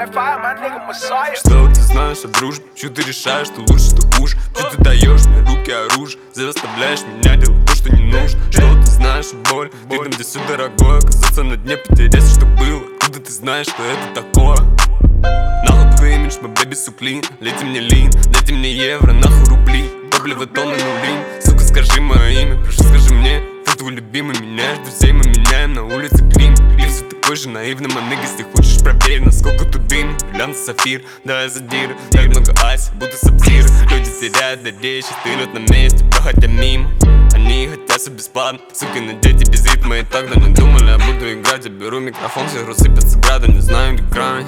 Что ты знаешь о дружбе? Чё ты решаешь, что лучше, что хуже? Чё ты даешь мне руки оружие? Заставляешь меня делать то, что не нужно. Что ты знаешь о боли? Ты там, где все дорогое, оказаться на дне, потерять, что было. Откуда ты знаешь, что это такое? Нахуй твой имидж, мой бэби суклин. Лейте мне лин, дайте мне евро, нахуй рубли. Топливо тонны нули. Сука, скажи мое имя, прошу, скажи мне. Ты твой любимый, меняешь друзей, мы меняем на улице клим. Ты все такой же наивный, манык, если хочешь проверь, насколько тут дым. Глянь сафир, да я задир. Так много айс, будто сапфир. Люди теряют надеюсь, стынут на месте, проходя мимо. Они хотят все бесплатно, сукины дети без ритма. И так давно не думали, я буду играть. Я беру микрофон, все рассыпятся градом, не знаю, где грань.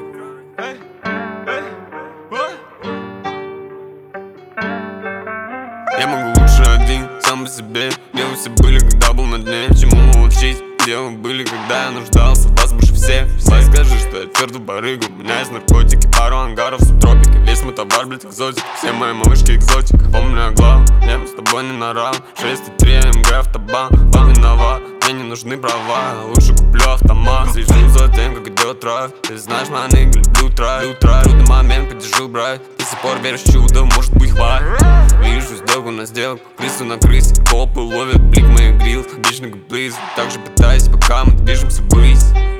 Я могу лучше один, сам по себе. Где вы все были, когда был на дне? Чему мы учить? Где вы были, когда я нуждался? Вас больше всех. Скажи, что я твердо барыга. У меня есть наркотики, пару ангаров в субтропике. Весь мой товар, блядь, экзотик. Все мои малышки экзотика. Помню о главном, мне с тобой не на равн. 6,3 МГ автобан, вам виноват. Мне не нужны права, лучше куплю автомат. Слежу за тем, как идет драйв. Ты знаешь, моя нигга, люблю трай. Трудный момент, подержу брать. До сих пор веришь в чудо, может быть хватит. Вижу сделку на сделку, крысу на крысе. Копы ловят блик моих грилл. Бичника близ, так же пытаюсь, пока мы движемся ввысь.